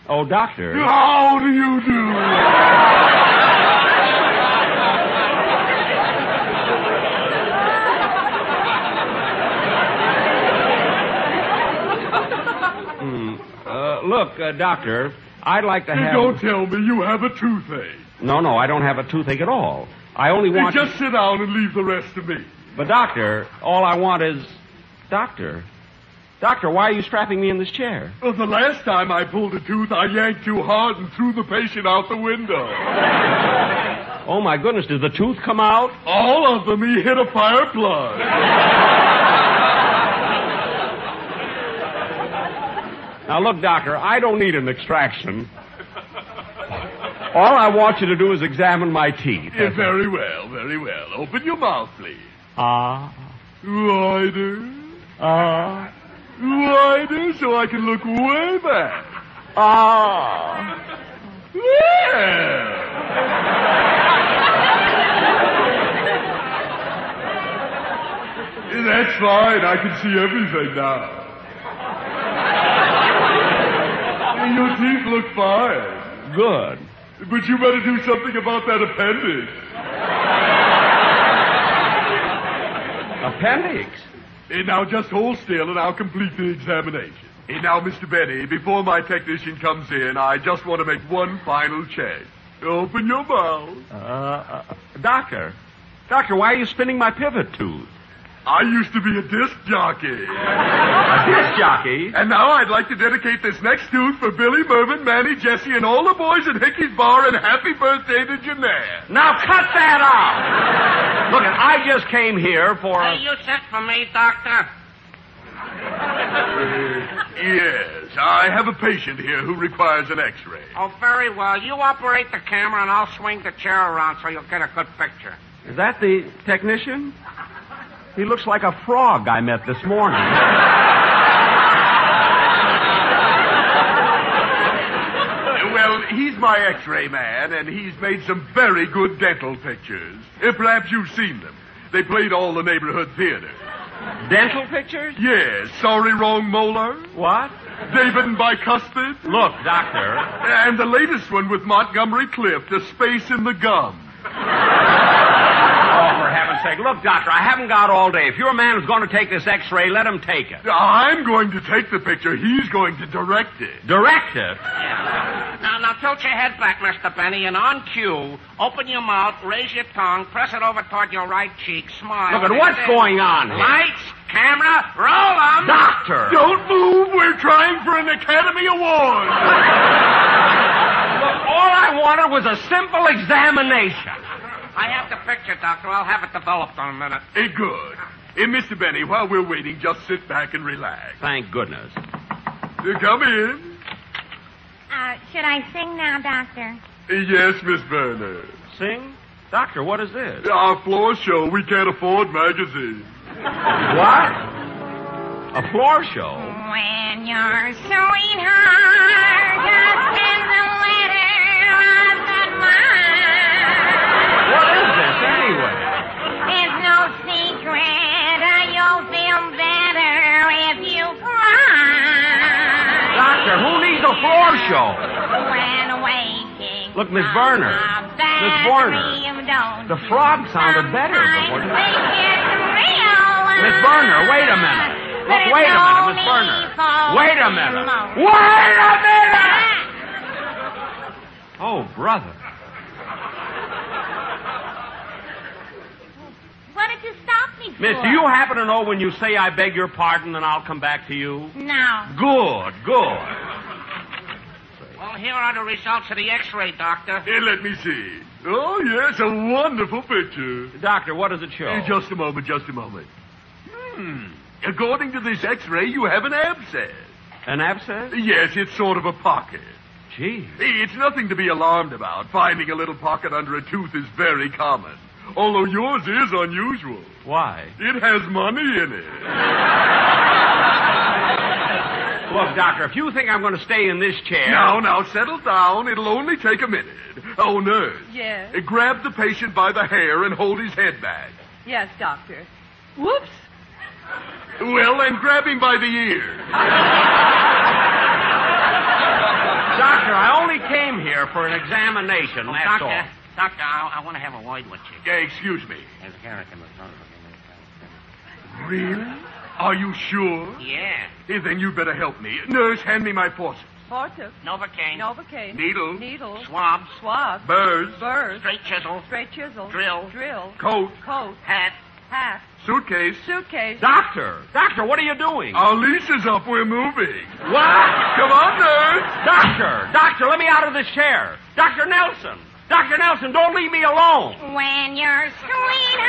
Oh, doctor. How do you do? Look, doctor, I'd like to have... Don't tell me you have a toothache. No, I don't have a toothache at all. I only want... Just sit down and leave the rest to me. But, doctor, all I want is... Doctor, why are you strapping me in this chair? Well, the last time I pulled a tooth, I yanked too hard and threw the patient out the window. Oh, my goodness, did the tooth come out? All of them. He hit a fire plug. Now, look, doctor, I don't need an extraction. All I want you to do is examine my teeth. Yeah, very well, very well. Open your mouth, please. Wider. Wider so I can look way back. There. That's fine. I can see everything now. Your teeth look fine. Good. But you better do something about that appendix. Appendix? Now, just hold still and I'll complete the examination. Now, Mr. Benny, before my technician comes in, I just want to make one final check. Open your mouth. Doctor, why are you spinning my pivot tooth? I used to be a disc jockey. A disc jockey? And now I'd like to dedicate this next tooth for Billy, Mervyn, Manny, Jesse, and all the boys at Hickey's Bar, and happy birthday to Jeanette. Now cut that off! Look, I just came here for... Hey, you sent for me, Doctor? Yes, I have a patient here who requires an X-ray. Oh, very well. You operate the camera, and I'll swing the chair around so you'll get a good picture. Is that the technician? He looks like a frog I met this morning. Well, he's my X-ray man, and he's made some very good dental pictures. Perhaps you've seen them. They played all the neighborhood theaters. Dental pictures? Yes. Sorry, wrong molar. What? David and Bicuspid. Look, doctor. And the latest one with Montgomery Clift, A Space in the Gum. Oh, for heaven's sake. Look, doctor, I haven't got all day. If your man is going to take this X-ray, let him take it. I'm going to take the picture. He's going to direct it. Direct it? Now, tilt your head back, Mr. Benny, and on cue, open your mouth, raise your tongue, press it over toward your right cheek, smile. Look at what's going on here. Lights, camera, roll 'em. Doctor! Don't move. We're trying for an Academy Award. Look, all I wanted was a simple examination. I have the picture, Doctor. I'll have it developed in a minute. Good. Mr. Benny, while we're waiting, just sit back and relax. Thank goodness. Come in. Should I sing now, Doctor? Yes, Miss Berner. Sing? Doctor, what is this? Our floor show. We can't afford magazines. What? A floor show? When your sweetheart just sends a letter of admiration. What is this, anyway? It's no secret you'll feel better if you cry. Doctor, who needs a floor show? When waking. Look, Miss Berner. Miss Berner. The frog sounded better before. Miss Berner, wait a minute. Look, wait a minute, Miss Berner. Wait a minute. Wait a minute! Oh, brother. What did you stop me for? Miss, do you happen to know when you say I beg your pardon, then I'll come back to you? No. Good. Well, here are the results of the X-ray, Doctor. Let me see. Oh, yes, a wonderful picture. Doctor, what does it show? Just a moment. According to this X-ray, you have an abscess. An abscess? Yes, it's sort of a pocket. Gee. It's nothing to be alarmed about. Finding a little pocket under a tooth is very common. Although yours is unusual. Why? It has money in it. Look, Doctor, if you think I'm going to stay in this chair... Now, settle down. It'll only take a minute. Oh, nurse. Yes? Grab the patient by the hair and hold his head back. Yes, Doctor. Whoops. Well, then grab him by the ear. Doctor, come here for an examination, that's Doctor, all. Doctor, I want to have a word with you. Excuse me. There's a character in the front of it. Really? Are you sure? Yeah. Then you better help me. Nurse, hand me my forceps. Forceps. Novocaine. Novocaine. Needle. Needle. Swabs. Swab. Burrs. Burrs. Straight chisel. Straight chisel. Drill. Drill. Coat. Coat. Hat. Hat. Suitcase. Suitcase. Doctor, what are you doing? Our lease is up. We're moving. What? Come on, nurse. Doctor, let me out of this chair. Dr. Nelson, don't leave me alone. When your sweetheart